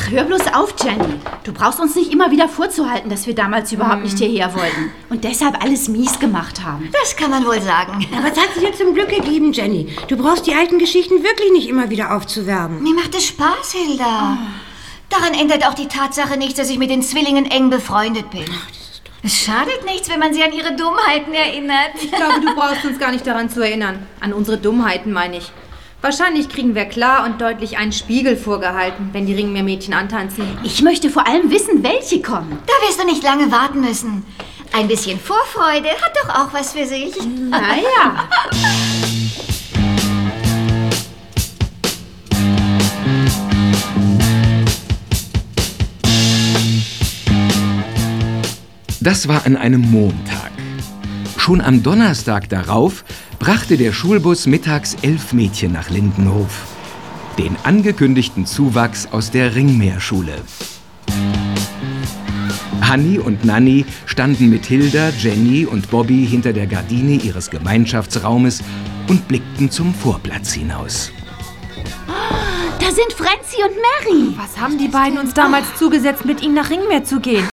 Ach, hör bloß auf, Jenny. Du brauchst uns nicht immer wieder vorzuhalten, dass wir damals überhaupt nicht hierher wollten und deshalb alles mies gemacht haben. Das kann man wohl sagen. Aber es hat sich dir zum Glück gegeben, Jenny. Du brauchst die alten Geschichten wirklich nicht immer wieder aufzuwärmen. Mir macht es Spaß, Hilda. Daran ändert auch die Tatsache nichts, dass ich mit den Zwillingen eng befreundet bin. Es schadet nichts, wenn man sie an ihre Dummheiten erinnert. Ich glaube, du brauchst uns gar nicht daran zu erinnern. An unsere Dummheiten, meine ich. Wahrscheinlich kriegen wir klar und deutlich einen Spiegel vorgehalten, wenn die Ringmeermädchen antanzen. Ich möchte vor allem wissen, welche kommen. Da wirst du nicht lange warten müssen. Ein bisschen Vorfreude hat doch auch was für sich. Naja. Das war an einem Montag. Schon am Donnerstag darauf brachte der Schulbus mittags 11 Mädchen nach Lindenhof. Den angekündigten Zuwachs aus der Ringmeerschule. Hanni und Nanni standen mit Hilda, Jenny und Bobby hinter der Gardine ihres Gemeinschaftsraumes und blickten zum Vorplatz hinaus. Da sind Franzi und Mary. Was haben die beiden uns damals zugesetzt, mit ihnen nach Ringmeer zu gehen?